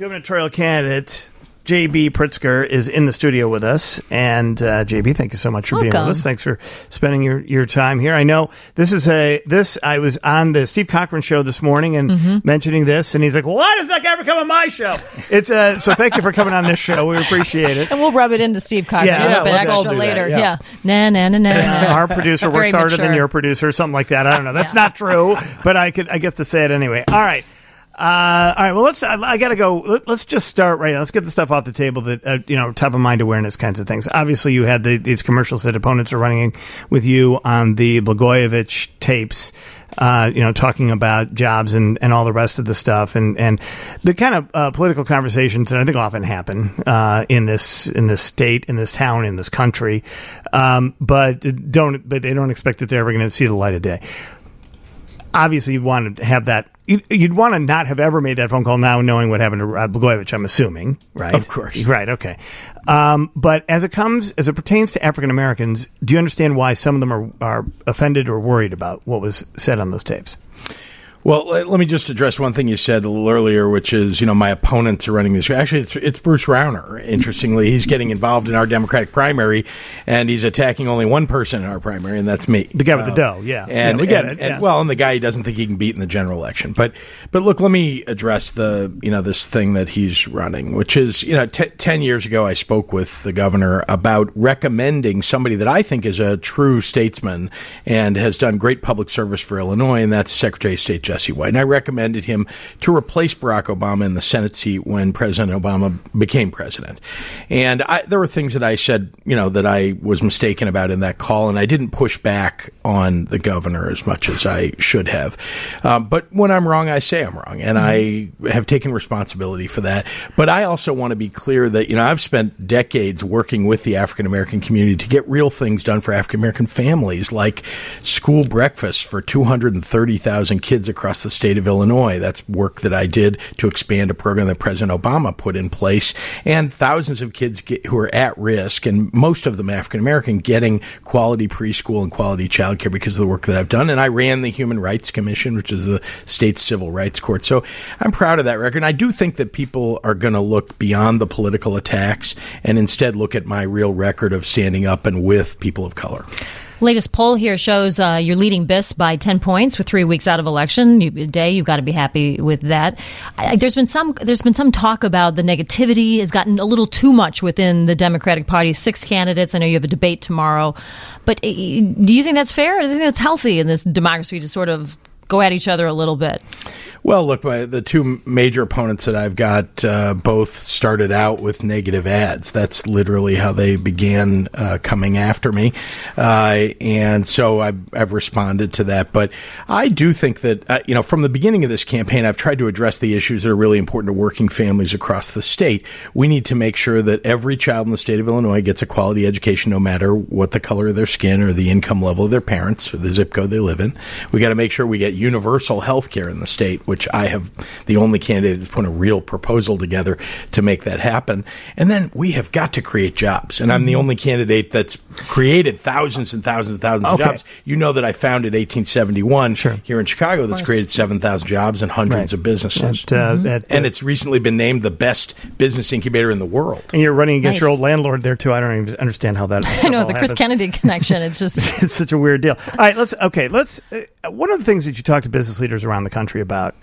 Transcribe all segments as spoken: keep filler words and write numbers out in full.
gubernatorial candidate J B. Pritzker is in the studio with us. And uh, J B, thank you so much for Welcome. being with us. Thanks for spending your, your time here. I know this is a this. I was on the Steve Cochran show this morning and mm-hmm. mentioning this, and he's like, "Well, why does that ever come on my show?" It's uh, so thank you for coming on this show. We appreciate it. And we'll rub it into Steve Cochran Yeah, a little yeah, bit let's all extra do that, later. yeah. Yeah. Nah, nah, nah, nah, nah. Our producer works Very harder than mature. your producer, something like that. I don't know. That's not true, but I could I get to say it anyway. All right. Uh, all right. Well, let's. I, I got to go. Let, let's just start right now. Let's get the stuff off the table that uh, you know, top of mind awareness kinds of things. Obviously, you had the, these commercials that opponents are running with you on the Blagojevich tapes. Uh, you know, talking about jobs and, and all the rest of the stuff, and, and the kind of uh, political conversations that I think often happen uh, in this in this state, in this town, in this country, um, but don't. But they don't expect that they're ever going to see the light of day. Obviously, you'd want to have that. You'd, you'd want to not have ever made that phone call now, knowing what happened to Rod Blagojevich, I'm assuming, right? Of course. Right, okay. Um, but as it comes, as it pertains to African Americans, do you understand why some of them are, are offended or worried about what was said on those tapes? Well, let me just address one thing you said a little earlier, which is, you know, my opponents are running this. Actually, it's, it's Bruce Rauner. Interestingly, he's getting involved in our Democratic primary, and he's attacking only one person in our primary, and that's me. The guy with uh, the dough, yeah. And, yeah, we get and, it. And, yeah. Well, and the guy he doesn't think he can beat in the general election. But, but look, let me address the, you know, this thing that he's running, which is, you know, t- ten years ago, I spoke with the governor about recommending somebody that I think is a true statesman and has done great public service for Illinois, and that's Secretary of State Jesse White. And I recommended him to replace Barack Obama in the Senate seat when President Obama became president. And I, there were things that I said, you know, that I was mistaken about in that call, and I didn't push back on the governor as much as I should have. Um, but when I'm wrong, I say I'm wrong, and mm-hmm. I have taken responsibility for that. But I also want to be clear that, you know, I've spent decades working with the African American community to get real things done for African American families, like school breakfasts for two hundred thirty thousand kids across the state of Illinois. That's work that I did to expand a program that President Obama put in place, and thousands of kids get, who are at risk, and most of them African American, getting quality preschool and quality childcare because of the work that I've done. And I ran the Human Rights Commission, which is the state's civil rights court. So I'm proud of that record. And I do think that people are going to look beyond the political attacks and instead look at my real record of standing up and with people of color. Latest poll here shows uh, you're leading B I S by ten points with three weeks out of election you, day. You've got to be happy with that. I, there's been some there's been some talk about the negativity has gotten a little too much within the Democratic Party. Six candidates. I know you have a debate tomorrow, but uh, do you think that's fair? Or do you think that's healthy in this democracy to sort of go at each other a little bit? Well, look, my, the two major opponents that I've got uh, both started out with negative ads. That's literally how they began uh, coming after me. Uh, and so I've, I've responded to that. But I do think that, uh, you know, from the beginning of this campaign, I've tried to address the issues that are really important to working families across the state. We need to make sure that every child in the state of Illinois gets a quality education, no matter what the color of their skin or the income level of their parents or the zip code they live in. We got to make sure we get universal health care in the state, which I have the only candidate that's put a real proposal together to make that happen. And then we have got to create jobs. And I'm the only candidate that's created thousands and thousands and thousands okay. of jobs. You know that I founded eighteen seventy-one sure. here in Chicago that's created seven thousand jobs and hundreds right. of businesses. At, uh, mm-hmm. at, uh, and it's recently been named the best business incubator in the world. And you're running against nice. your old landlord there, too. I don't even understand how that I know, the happens. Chris Kennedy connection. It's just... it's such a weird deal. All right, let's, okay, let's, uh, one of the things that you talk to business leaders around the country about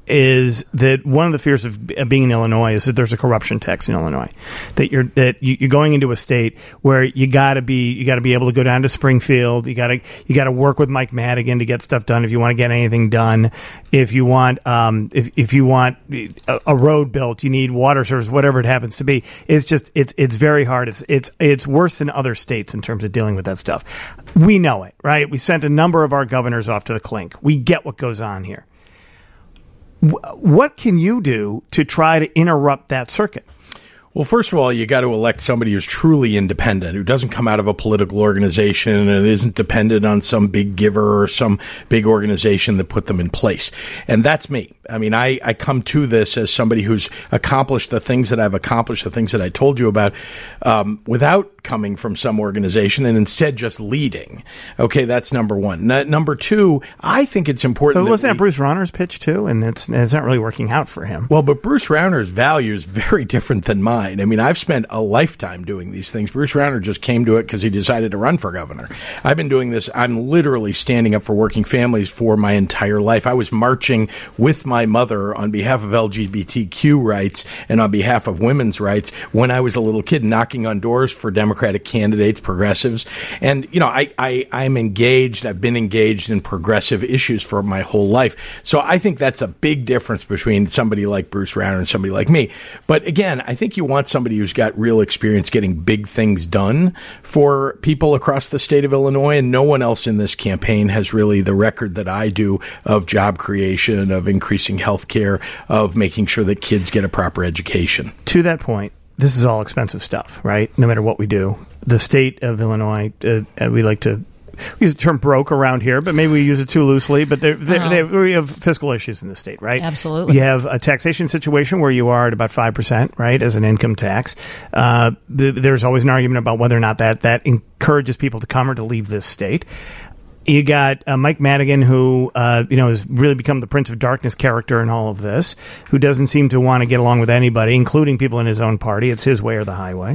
is that one of the fears of being in Illinois is that there's a corruption tax in Illinois. That you're that you're going into a state where you got to be you got to be able to go down to Springfield. You got to you got to work with Mike Madigan to get stuff done if you want to get anything done. If you want um if if you want a, a road built, you need water service, whatever it happens to be. It's just it's it's very hard. It's it's it's worse than other states in terms of dealing with that stuff. We know it, right? We sent a number of our governors off to the clink. We get what goes on here. What can you do to try to interrupt that circuit? Well, first of all, you got to elect somebody who's truly independent, who doesn't come out of a political organization and isn't dependent on some big giver or some big organization that put them in place. And that's me. I mean, I, I come to this as somebody who's accomplished the things that I've accomplished, the things that I told you about, um, without coming from some organization and instead just leading. Okay, that's number one. N- number two, I think it's important. But wasn't that, we, Bruce Rauner's pitch too? And it's it's not really working out for him. Well, but Bruce Rauner's value is very different than mine. I mean, I've spent a lifetime doing these things. Bruce Rauner just came to it because he decided to run for governor. I've been doing this. I'm literally standing up for working families for my entire life. I was marching with my mother on behalf of L G B T Q rights and on behalf of women's rights when I was a little kid, knocking on doors for Democratic candidates, progressives. And, you know, I, I, I'm engaged. I've been engaged in progressive issues for my whole life. So I think that's a big difference between somebody like Bruce Rauner and somebody like me. But again, I think you want somebody who's got real experience getting big things done for people across the state of Illinois. And no one else in this campaign has really the record that I do of job creation, of increasing health care, of making sure that kids get a proper education. To that point, this is all expensive stuff, right? No matter what we do. The state of Illinois, uh, we like to we use the term broke around here, but maybe we use it too loosely. But they're, they're, uh-huh. they we have fiscal issues in the state, right? Absolutely. You have a taxation situation where you are at about five percent, right, as an income tax. Uh, the, there's always an argument about whether or not that, that encourages people to come or to leave this state. You got uh, Mike Madigan, who uh, you know has really become the Prince of Darkness character in all of this, who doesn't seem to want to get along with anybody, including people in his own party. It's his way or the highway.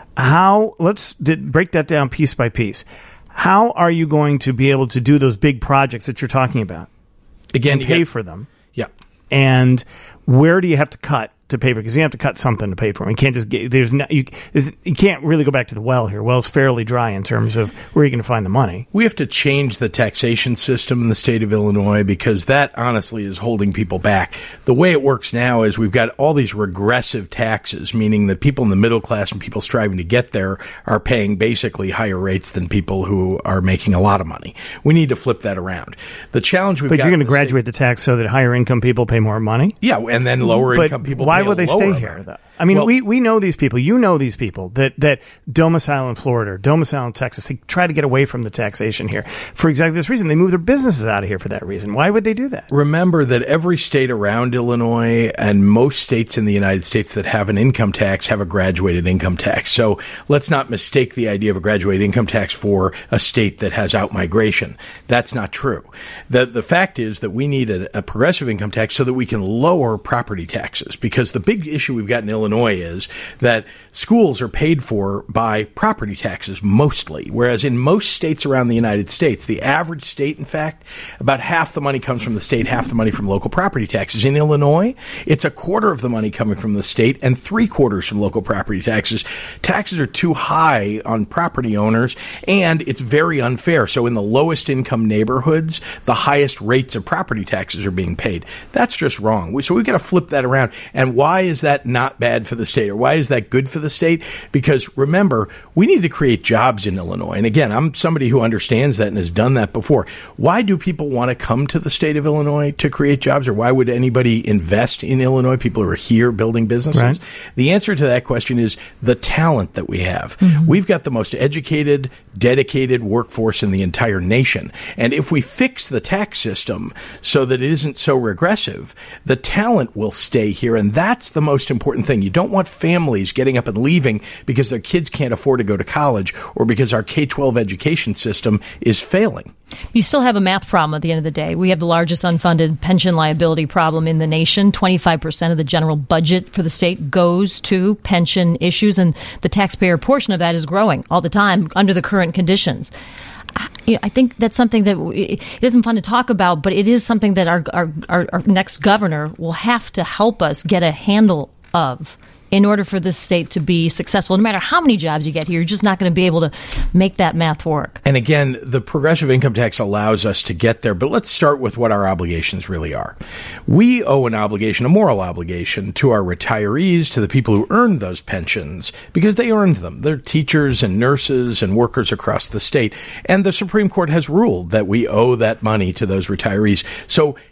How? Let's did, break that down piece by piece. How are you going to be able to do those big projects that you're talking about? Again, and you pay get, for them. Yeah. And where do you have to cut to pay for? Because you have to cut something to pay for them. You can't just get, there's no, you, there's, you can't really go back to the well here. Well's fairly dry in terms of where you're going to find the money. We have to change the taxation system in the state of Illinois because that honestly is holding people back. The way it works now is we've got all these regressive taxes, meaning that people in the middle class and people striving to get there are paying basically higher rates than people who are making a lot of money. We need to flip that around. The challenge we've but got. But you're going to the graduate state, the tax so that higher income people pay more money? Yeah, and then lower but income people why pay would they stay here, amount. though? I mean, well, we, we know these people. You know these people that, that domicile in Florida or domicile in Texas. They try to get away from the taxation here for exactly this reason. They move their businesses out of here for that reason. Why would they do that? Remember that every state around Illinois and most states in the United States that have an income tax have a graduated income tax. So let's not mistake the idea of a graduated income tax for a state that has outmigration. That's not true. The, the fact is that we need a, a progressive income tax so that we can lower property taxes, because the big issue we've got in Illinois is that schools are paid for by property taxes mostly, whereas in most states around the United States, the average state, in fact, about half the money comes from the state, half the money from local property taxes. In Illinois, it's a quarter of the money coming from the state and three quarters from local property taxes. Taxes are too high on property owners, and it's very unfair. So in the lowest income neighborhoods, the highest rates of property taxes are being paid. That's just wrong. So we've got to flip that around. And why is that not bad for the state, or why is that good for the state? Because remember, we need to create jobs in Illinois. And again, I'm somebody who understands that and has done that before. Why do people want to come to the state of Illinois to create jobs, or why would anybody invest in Illinois? People who are here building businesses. Right. The answer to that question is the talent that we have. Mm-hmm. We've got the most educated, dedicated workforce in the entire nation. And if we fix the tax system so that it isn't so regressive, the talent will stay here. And that's the most important thing. You don't want families getting up and leaving because their kids can't afford to go to college or because our K twelve education system is failing. You still have a math problem at the end of the day. We have the largest unfunded pension liability problem in the nation. twenty-five percent of the general budget for the state goes to pension issues, and the taxpayer portion of that is growing all the time under the current conditions. I think that's something that it isn't fun to talk about, but it is something that our, our, our, our next governor will have to help us get a handle of in order for this state to be successful. No matter how many jobs you get here, you're just not going to be able to make that math work. And again, the progressive income tax allows us to get there, but let's start with what our obligations really are. We owe an obligation, a moral obligation, to our retirees, to the people who earned those pensions, because they earned them. They're teachers and nurses and workers across the state. And the Supreme Court has ruled that we owe that money to those retirees. So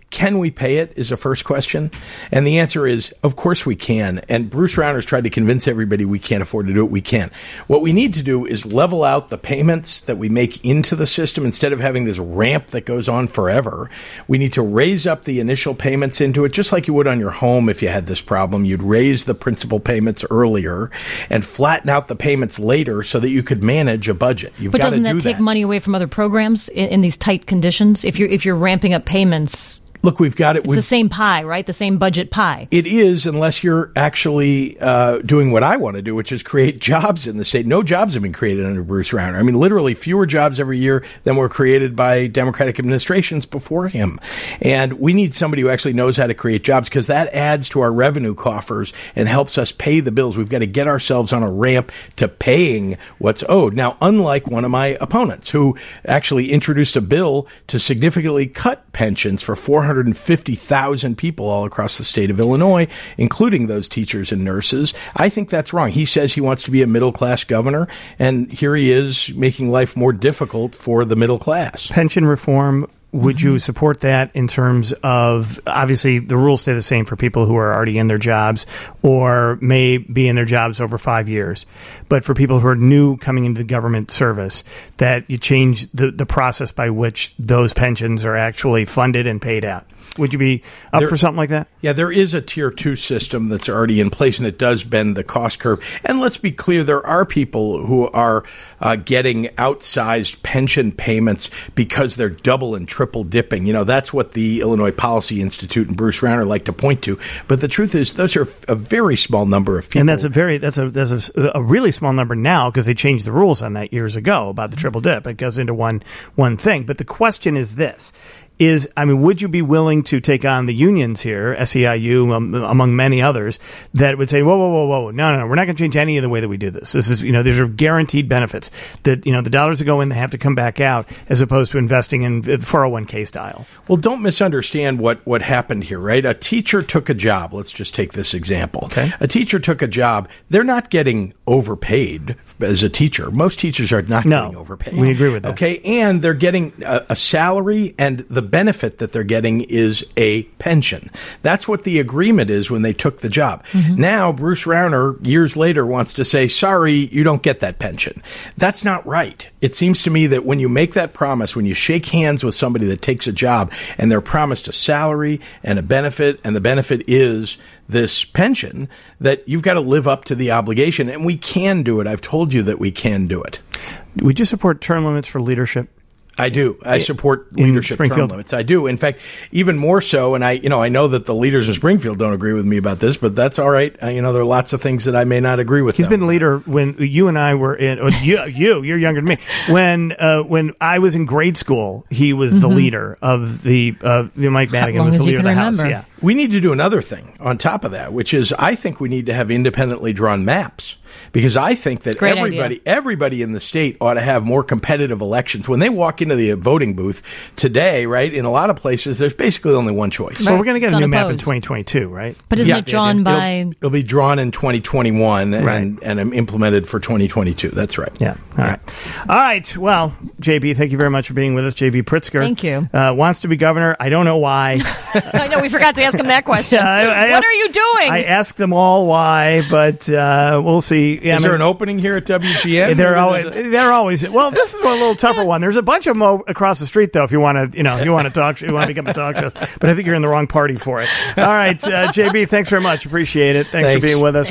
Can we pay it is a first question. And the answer is, of course we can. And Bruce Rauner's tried to convince everybody we can't afford to do it. We can. What we need to do is level out the payments that we make into the system instead of having this ramp that goes on forever. We need to raise up the initial payments into it, just like you would on your home if you had this problem. You'd raise the principal payments earlier and flatten out the payments later so that you could manage a budget. You've but got to do doesn't that take that. money away from other programs in, in these tight conditions? If you're if you're ramping up payments, Look, we've got it. It's the same pie, right? The same budget pie. It is, unless you're actually uh, doing what I want to do, which is create jobs in the state. No jobs have been created under Bruce Rauner. I mean, literally fewer jobs every year than were created by Democratic administrations before him. And we need somebody who actually knows how to create jobs, because that adds to our revenue coffers and helps us pay the bills. We've got to get ourselves on a ramp to paying what's owed. Now, unlike one of my opponents who actually introduced a bill to significantly cut pensions for four hundred fifty thousand people all across the state of Illinois, including those teachers and nurses. I think that's wrong. He says he wants to be a middle-class governor, and here he is making life more difficult for the middle class. Pension reform, would mm-hmm. you support that in terms of, obviously, the rules stay the same for people who are already in their jobs or may be in their jobs over five years. But for people who are new coming into the government service, that you change the, the process by which those pensions are actually funded and paid out. Would you be up there, for something like that? Yeah, there is a tier two system that's already in place, and it does bend the cost curve. And let's be clear, there are people who are uh, getting outsized pension payments because they're double and triple dipping. You know, that's what the Illinois Policy Institute and Bruce Rauner like to point to. But the truth is, those are a very small number of people. And that's a very that's a that's a, a really small number now, because they changed the rules on that years ago about the triple dip. It goes into one one thing. But the question is this. Is, I mean, would you be willing to take on the unions here, S E I U, um, among many others, that would say, whoa, whoa, whoa, whoa, no, no, no, we're not going to change any of the way that we do this. This is, you know, these are guaranteed benefits that, you know, the dollars that go in, they have to come back out, as opposed to investing in four oh one k style. Well, don't misunderstand what, what happened here, right? A teacher took a job. Let's just take this example. Okay. A teacher took a job. They're not getting overpaid as a teacher. Most teachers are not no, getting overpaid. We agree with that. Okay. And they're getting a, a salary, and the benefit that they're getting is a pension. That's what the agreement is when they took the job. Mm-hmm. Now, Bruce Rauner, years later, wants to say, sorry, you don't get that pension. That's not right. It seems to me that when you make that promise, when you shake hands with somebody that takes a job and they're promised a salary and a benefit, and the benefit is this pension, that you've got to live up to the obligation. And we can do it. I've told you that we can do it. Would you support term limits for leadership? I do. I support leadership term limits. I do. In fact, even more so, and I, you know, I know that the leaders in Springfield don't agree with me about this, but that's all right. Uh, you know, there are lots of things that I may not agree with. He's them. been leader when you and I were in. Or you, you, you're younger than me. When uh, when I was in grade school, he was mm-hmm. the leader of the. Uh, Mike Madigan was the leader of the House. Yeah. We need to do another thing on top of that, which is I think we need to have independently drawn maps, because I think that Great everybody idea. everybody in the state ought to have more competitive elections. When they walk into the voting booth today, right, in a lot of places, there's basically only one choice. Right. Well, we're going to get it's a new unopposed. map in twenty twenty-two, right? But isn't yeah, it drawn by... It'll, it'll be drawn in twenty twenty-one right. and, and implemented for twenty twenty-two. That's right. Yeah. All yeah. right. All right. Well, J B, thank you very much for being with us. J B Pritzker. Thank you. Uh, wants to be governor. I don't know why. I know, we forgot to ask him that question. I, I what asked, are you doing? I asked them all why, but uh, we'll see. Yeah, is I mean, there an opening here at W G N? They're always, they're always. Well, this is a little tougher one. There's a bunch of them across the street, though. If you want to, you know, if you want to talk, you want to become a talk show. But I think you're in the wrong party for it. All right, uh, J B, thanks very much. Appreciate it. Thanks, thanks. for being with us.